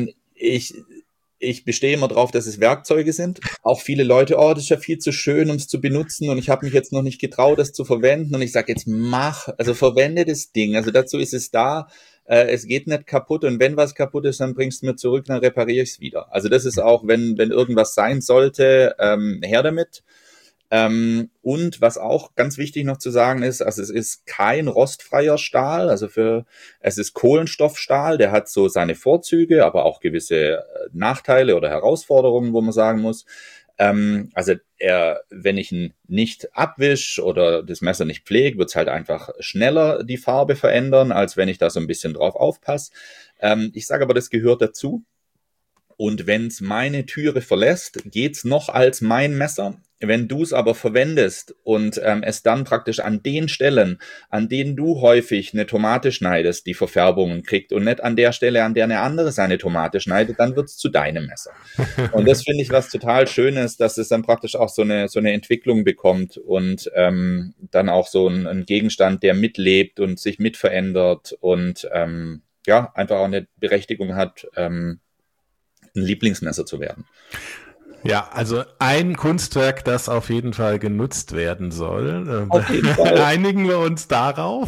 ich bestehe immer drauf, dass es Werkzeuge sind. Auch viele Leute, oh, das ist ja viel zu schön, um es zu benutzen und ich habe mich jetzt noch nicht getraut, das zu verwenden und ich sage jetzt also verwende das Ding. Also dazu ist es da. Es geht nicht kaputt und wenn was kaputt ist, dann bringst du mir zurück, dann repariere ich es wieder. Also das ist auch, wenn irgendwas sein sollte, her damit. Und was auch ganz wichtig noch zu sagen ist, also es ist kein rostfreier Stahl, es ist Kohlenstoffstahl, der hat so seine Vorzüge, aber auch gewisse Nachteile oder Herausforderungen, wo man sagen muss. Also wenn ich ihn nicht abwisch oder das Messer nicht pflege, wird es halt einfach schneller die Farbe verändern, als wenn ich da so ein bisschen drauf aufpasse. Ich sage aber, das gehört dazu. Und wenn es meine Türe verlässt, geht's noch als mein Messer. Wenn du es aber verwendest und es dann praktisch an den Stellen, an denen du häufig eine Tomate schneidest, die Verfärbungen kriegt und nicht an der Stelle, an der eine andere seine Tomate schneidet, dann wird's zu deinem Messer. Und das finde ich was total Schönes, dass es dann praktisch auch so eine Entwicklung bekommt und dann auch so ein Gegenstand, der mitlebt und sich mitverändert und ja, einfach auch eine Berechtigung hat, ein Lieblingsmesser zu werden. Ja, also ein Kunstwerk, das auf jeden Fall genutzt werden soll. Auf jeden Fall. Einigen wir uns darauf.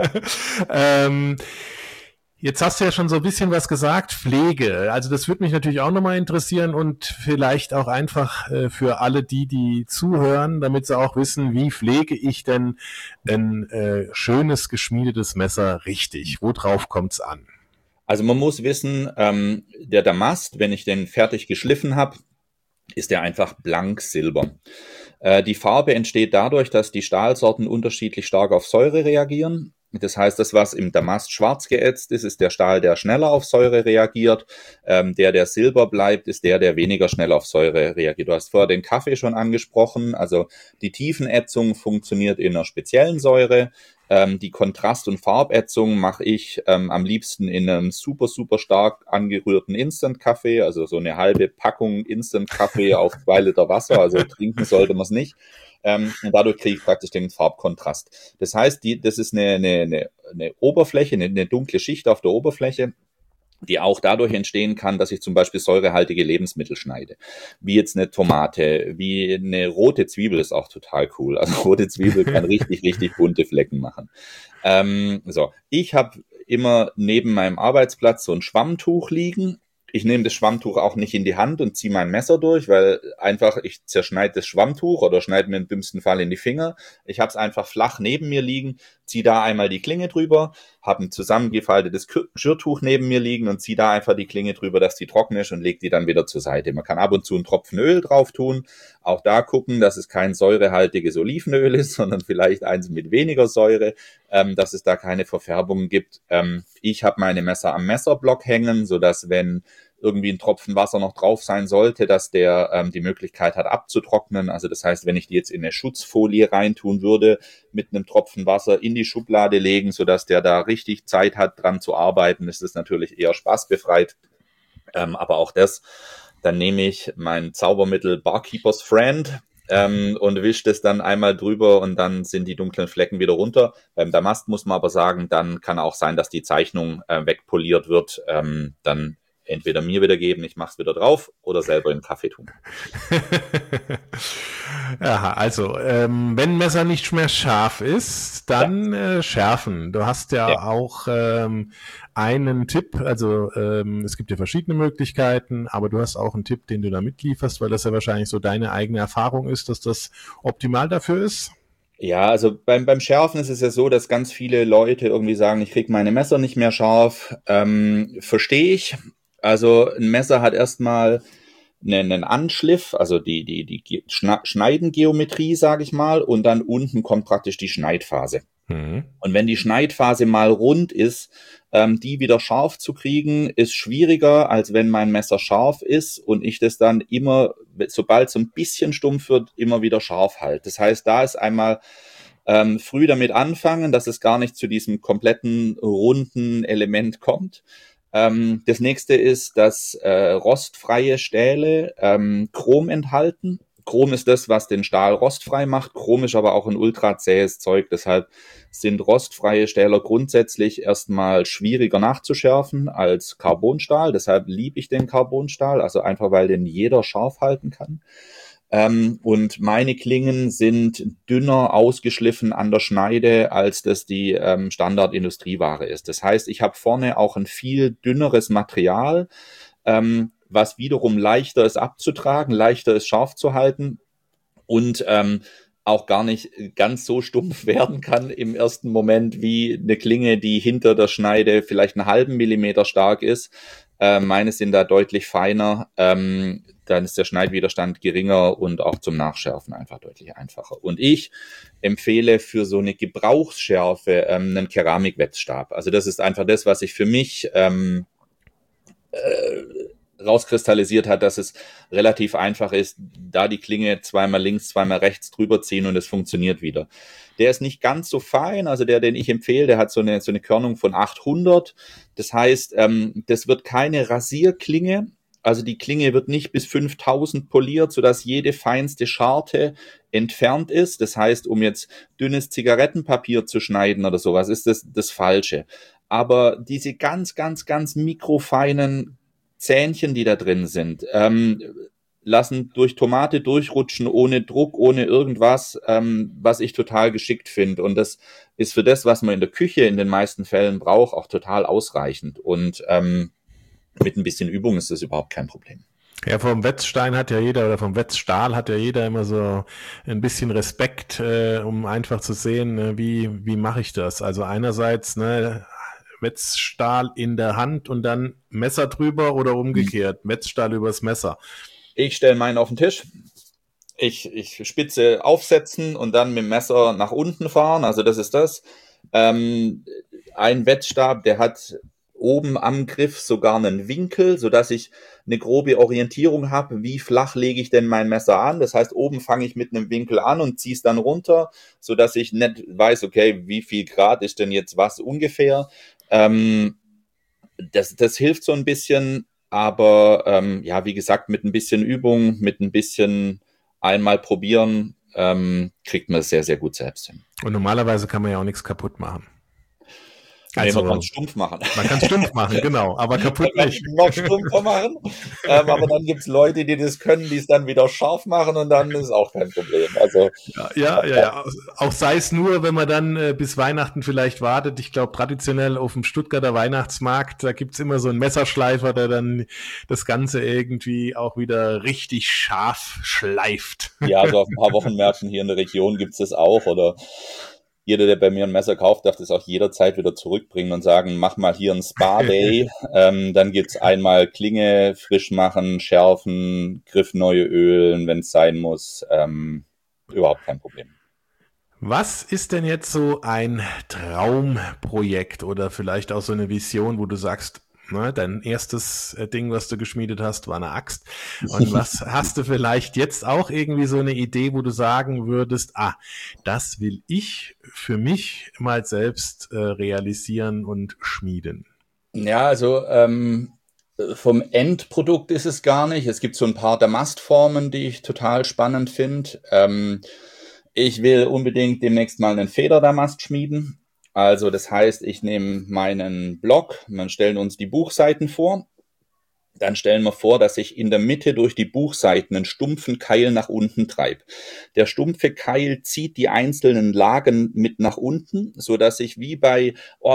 Jetzt hast du ja schon so ein bisschen was gesagt, Pflege. Also das würde mich natürlich auch nochmal interessieren und vielleicht auch einfach für alle die zuhören, damit sie auch wissen, wie pflege ich denn ein schönes geschmiedetes Messer richtig? Worauf kommt's an? Also man muss wissen, der Damast, wenn ich den fertig geschliffen habe, ist der einfach blank silber. Die Farbe entsteht dadurch, dass die Stahlsorten unterschiedlich stark auf Säure reagieren. Das heißt, das, was im Damast schwarz geätzt ist, ist der Stahl, der schneller auf Säure reagiert. Der silber bleibt, ist der weniger schnell auf Säure reagiert. Du hast vorher den Kaffee schon angesprochen. Also die Tiefenätzung funktioniert in einer speziellen Säure. Die Kontrast- und Farbätzung mache ich am liebsten in einem super, super stark angerührten Instant-Kaffee, also so eine halbe Packung Instant-Kaffee auf 2 Liter Wasser, also trinken sollte man es nicht. Und dadurch kriege ich praktisch den Farbkontrast. Das heißt, das ist eine Oberfläche, eine dunkle Schicht auf der Oberfläche, die auch dadurch entstehen kann, dass ich zum Beispiel säurehaltige Lebensmittel schneide. Wie jetzt eine Tomate, wie eine rote Zwiebel ist auch total cool. Also rote Zwiebel kann richtig, richtig bunte Flecken machen. Ich habe immer neben meinem Arbeitsplatz so ein Schwammtuch liegen. Ich nehme das Schwammtuch auch nicht in die Hand und ziehe mein Messer durch, weil einfach ich zerschneide das Schwammtuch oder schneide mir im dümmsten Fall in die Finger. Ich habe es einfach flach neben mir liegen, ziehe da einmal die Klinge drüber, habe ein zusammengefaltetes Geschirrtuch neben mir liegen und ziehe da einfach die Klinge drüber, dass die trocken ist und lege die dann wieder zur Seite. Man kann ab und zu einen Tropfen Öl drauf tun. Auch da gucken, dass es kein säurehaltiges Olivenöl ist, sondern vielleicht eins mit weniger Säure, dass es da keine Verfärbungen gibt. Ich habe meine Messer am Messerblock hängen, sodass wenn irgendwie ein Tropfen Wasser noch drauf sein sollte, dass der die Möglichkeit hat abzutrocknen. Also das heißt, wenn ich die jetzt in eine Schutzfolie reintun würde, mit einem Tropfen Wasser in die Schublade legen, sodass der da richtig Zeit hat, dran zu arbeiten, ist das natürlich eher spaßbefreit. Aber auch das, dann nehme ich mein Zaubermittel Barkeeper's Friend und wische das dann einmal drüber und dann sind die dunklen Flecken wieder runter. Beim Damast muss man aber sagen, dann kann auch sein, dass die Zeichnung wegpoliert wird. Dann entweder mir wieder geben, ich mache es wieder drauf, oder selber in den Kaffee tun. Aha, also wenn ein Messer nicht mehr scharf ist, dann schärfen. Du hast ja auch einen Tipp, also es gibt ja verschiedene Möglichkeiten, aber du hast auch einen Tipp, den du da mitlieferst, weil das ja wahrscheinlich so deine eigene Erfahrung ist, dass das optimal dafür ist. Ja, also beim Schärfen ist es ja so, dass ganz viele Leute irgendwie sagen, ich kriege meine Messer nicht mehr scharf. Verstehe ich. Also ein Messer hat erstmal einen Anschliff, also die Schneidengeometrie, sage ich mal, und dann unten kommt praktisch die Schneidphase. Und wenn die Schneidphase mal rund ist, die wieder scharf zu kriegen, ist schwieriger, als wenn mein Messer scharf ist und ich das dann immer, sobald es so ein bisschen stumpf wird, immer wieder scharf halte. Das heißt, da ist einmal früh damit anfangen, dass es gar nicht zu diesem kompletten runden Element kommt. Das nächste ist, dass rostfreie Stähle Chrom enthalten. Chrom ist das, was den Stahl rostfrei macht. Chrom ist aber auch ein ultrazähes Zeug. Deshalb sind rostfreie Stähler grundsätzlich erstmal schwieriger nachzuschärfen als Carbonstahl. Deshalb liebe ich den Carbonstahl, also einfach, weil den jeder scharf halten kann. Und meine Klingen sind dünner ausgeschliffen an der Schneide, als das die Standard-Industrieware ist. Das heißt, ich habe vorne auch ein viel dünneres Material, was wiederum leichter ist abzutragen, leichter ist scharf zu halten und auch gar nicht ganz so stumpf werden kann im ersten Moment wie eine Klinge, die hinter der Schneide vielleicht einen halben Millimeter stark ist. Meine sind da deutlich feiner. Dann ist der Schneidwiderstand geringer und auch zum Nachschärfen einfach deutlich einfacher. Und ich empfehle für so eine Gebrauchsschärfe einen Keramikwetzstab. Also das ist einfach das, was ich für mich rauskristallisiert hat, dass es relativ einfach ist, da die Klinge zweimal links, zweimal rechts drüber ziehen und es funktioniert wieder. Der ist nicht ganz so fein, also der, den ich empfehle, der hat so eine Körnung von 800. Das heißt, das wird keine Rasierklinge. Also die Klinge wird nicht bis 5000 poliert, sodass jede feinste Scharte entfernt ist. Das heißt, um jetzt dünnes Zigarettenpapier zu schneiden oder sowas, ist das Falsche. Aber diese ganz, ganz, ganz mikrofeinen Zähnchen, die da drin sind, lassen durch Tomate durchrutschen, ohne Druck, ohne irgendwas, was ich total geschickt finde. Und das ist für das, was man in der Küche in den meisten Fällen braucht, auch total ausreichend. Und mit ein bisschen Übung ist das überhaupt kein Problem. Ja, vom Wetzstein hat ja jeder, oder vom Wetzstahl hat ja jeder immer so ein bisschen Respekt, um einfach zu sehen, wie mache ich das? Also einerseits, ne, Wetzstahl in der Hand und dann Messer drüber oder umgekehrt, Wetzstahl übers Messer. Ich stelle meinen auf den Tisch. Ich Spitze aufsetzen und dann mit dem Messer nach unten fahren. Also das ist das. Ein Wetzstab, der hat oben am Griff sogar einen Winkel, sodass ich eine grobe Orientierung habe, wie flach lege ich denn mein Messer an. Das heißt, oben fange ich mit einem Winkel an und ziehe es dann runter, sodass ich nicht weiß, okay, wie viel Grad ist denn jetzt was ungefähr. Das hilft so ein bisschen, aber ja, wie gesagt, mit ein bisschen Übung, mit ein bisschen einmal probieren, kriegt man es sehr, sehr gut selbst hin. Und normalerweise kann man ja auch nichts kaputt machen. Also, man kann es stumpf machen. Man kann es stumpf machen, genau, aber kaputt nicht. Noch stumpfer machen. Aber dann gibt es Leute, die das können, die es dann wieder scharf machen und dann ist auch kein Problem. Also ja. Auch sei es nur, wenn man dann bis Weihnachten vielleicht wartet. Ich glaube, traditionell auf dem Stuttgarter Weihnachtsmarkt, da gibt's immer so einen Messerschleifer, der dann das Ganze irgendwie auch wieder richtig scharf schleift. Ja, also auf ein paar Wochenmärkten hier in der Region gibt's das auch. Oder jeder, der bei mir ein Messer kauft, darf das auch jederzeit wieder zurückbringen und sagen, mach mal hier einen Spa-Day. Dann gibt's einmal Klinge frisch machen, schärfen, Griff neue ölen, wenn es sein muss. Überhaupt kein Problem. Was ist denn jetzt so ein Traumprojekt oder vielleicht auch so eine Vision, wo du sagst, Ne? Dein erstes Ding, was du geschmiedet hast, war eine Axt. Und was hast du vielleicht jetzt auch irgendwie so eine Idee, wo du sagen würdest, das will ich für mich mal selbst realisieren und schmieden? Ja, also vom Endprodukt ist es gar nicht. Es gibt so ein paar Damastformen, die ich total spannend finde. Ich will unbedingt demnächst mal einen Federdamast schmieden. Also das heißt, ich nehme meinen Block, wir stellen uns die Buchseiten vor. Dann stellen wir vor, dass ich in der Mitte durch die Buchseiten einen stumpfen Keil nach unten treibe. Der stumpfe Keil zieht die einzelnen Lagen mit nach unten, so dass ich beim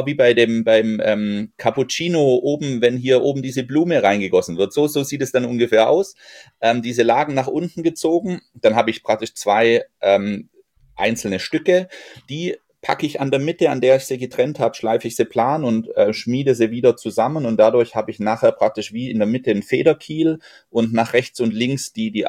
Cappuccino oben, wenn hier oben diese Blume reingegossen wird, so sieht es dann ungefähr aus. Diese Lagen nach unten gezogen, dann habe ich praktisch zwei einzelne Stücke, die packe ich an der Mitte, an der ich sie getrennt habe, schleife ich sie plan und schmiede sie wieder zusammen und dadurch habe ich nachher praktisch wie in der Mitte einen Federkiel und nach rechts und links die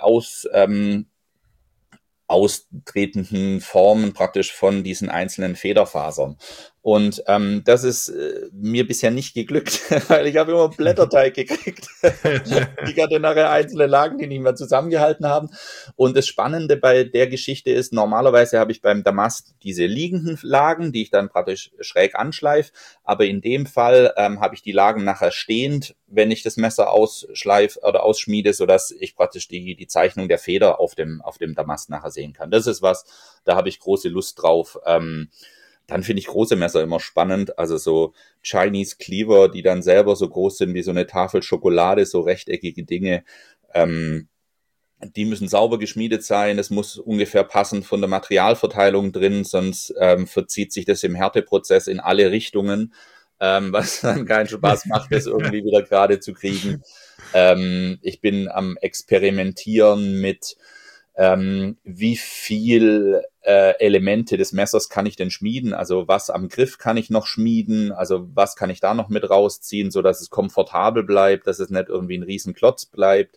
austretenden Formen praktisch von diesen einzelnen Federfasern. Und das ist mir bisher nicht geglückt, weil ich habe immer Blätterteig gekriegt. Ich hatte nachher einzelne Lagen, die nicht mehr zusammengehalten haben. Und das Spannende bei der Geschichte ist, normalerweise habe ich beim Damast diese liegenden Lagen, die ich dann praktisch schräg anschleife. Aber in dem Fall habe ich die Lagen nachher stehend, wenn ich das Messer ausschleife oder ausschmiede, sodass ich praktisch die Zeichnung der Feder auf dem Damast nachher sehen kann. Das ist was, da habe ich große Lust drauf. Dann finde ich große Messer immer spannend, also so Chinese Cleaver, die dann selber so groß sind wie so eine Tafel Schokolade, so rechteckige Dinge. Die müssen sauber geschmiedet sein, es muss ungefähr passend von der Materialverteilung drin, sonst verzieht sich das im Härteprozess in alle Richtungen, was dann keinen Spaß macht, das irgendwie wieder gerade zu kriegen. Ich bin am Experimentieren mit wie viel Elemente des Messers kann ich denn schmieden, also was am Griff kann ich noch schmieden, also was kann ich da noch mit rausziehen, so dass es komfortabel bleibt, dass es nicht irgendwie ein Riesenklotz bleibt.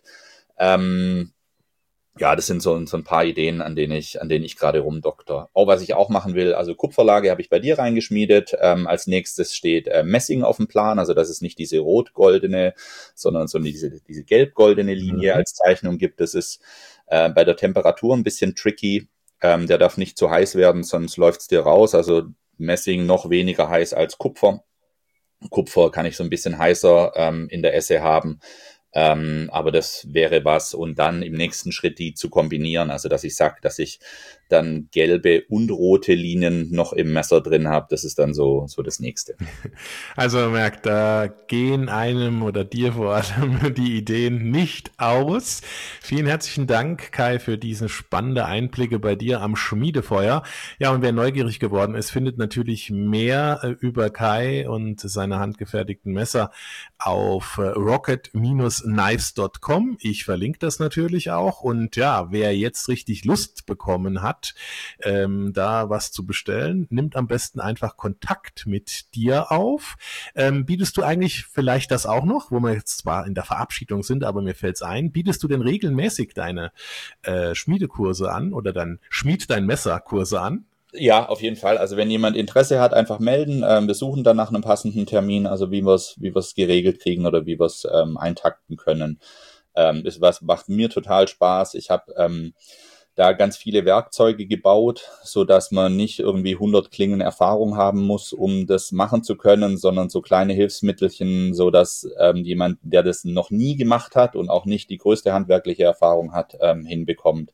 Ja, das sind so ein paar Ideen, an denen ich gerade rumdokter. Auch was ich auch machen will, also Kupferlage habe ich bei dir reingeschmiedet. Als nächstes steht Messing auf dem Plan, also dass es nicht diese rot-goldene, sondern so diese gelb-goldene Linie als Zeichnung gibt. Das ist bei der Temperatur ein bisschen tricky. Der darf nicht zu heiß werden, sonst läuft's dir raus. Also Messing noch weniger heiß als Kupfer. Kupfer kann ich so ein bisschen heißer in der Esse haben. Aber das wäre was. Und dann im nächsten Schritt die zu kombinieren. Also dass ich sage, dass ich dann gelbe und rote Linien noch im Messer drin habe. Das ist dann so das Nächste. Also man merkt, da gehen einem oder dir vor allem die Ideen nicht aus. Vielen herzlichen Dank, Kai, für diese spannende Einblicke bei dir am Schmiedefeuer. Ja, und wer neugierig geworden ist, findet natürlich mehr über Kai und seine handgefertigten Messer auf rocket-knives.com. Ich verlinke das natürlich auch. Und ja, wer jetzt richtig Lust bekommen hat, da was zu bestellen, nimmt am besten einfach Kontakt mit dir auf. Bietest du eigentlich vielleicht das auch noch, wo wir jetzt zwar in der Verabschiedung sind, aber mir fällt's ein, bietest du denn regelmäßig deine Schmiedekurse an oder dann Schmied dein Messer-Kurse an? Ja, auf jeden Fall. Also wenn jemand Interesse hat, einfach melden. Wir suchen dann nach einem passenden Termin, also wie wir's geregelt kriegen oder wie wir's eintakten können. Das macht mir total Spaß. Ich habe da ganz viele Werkzeuge gebaut, so dass man nicht irgendwie 100 Klingen Erfahrung haben muss, um das machen zu können, sondern so kleine Hilfsmittelchen, so dass jemand, der das noch nie gemacht hat und auch nicht die größte handwerkliche Erfahrung hat, hinbekommt.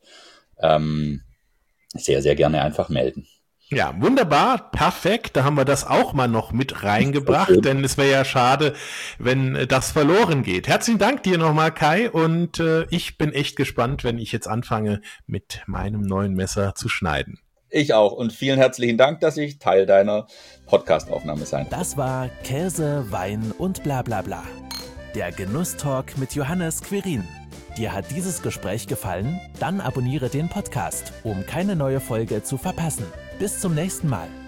Sehr, sehr gerne einfach melden. Ja, wunderbar, perfekt. Da haben wir das auch mal noch mit reingebracht, denn es wäre ja schade, wenn das verloren geht. Herzlichen Dank dir nochmal, Kai, und ich bin echt gespannt, wenn ich jetzt anfange, mit meinem neuen Messer zu schneiden. Ich auch und vielen herzlichen Dank, dass ich Teil deiner Podcast-Aufnahme sein darf. Das war Käse, Wein und bla bla bla. Der Genusstalk mit Johannes Quirin. Dir hat dieses Gespräch gefallen? Dann abonniere den Podcast, um keine neue Folge zu verpassen. Bis zum nächsten Mal.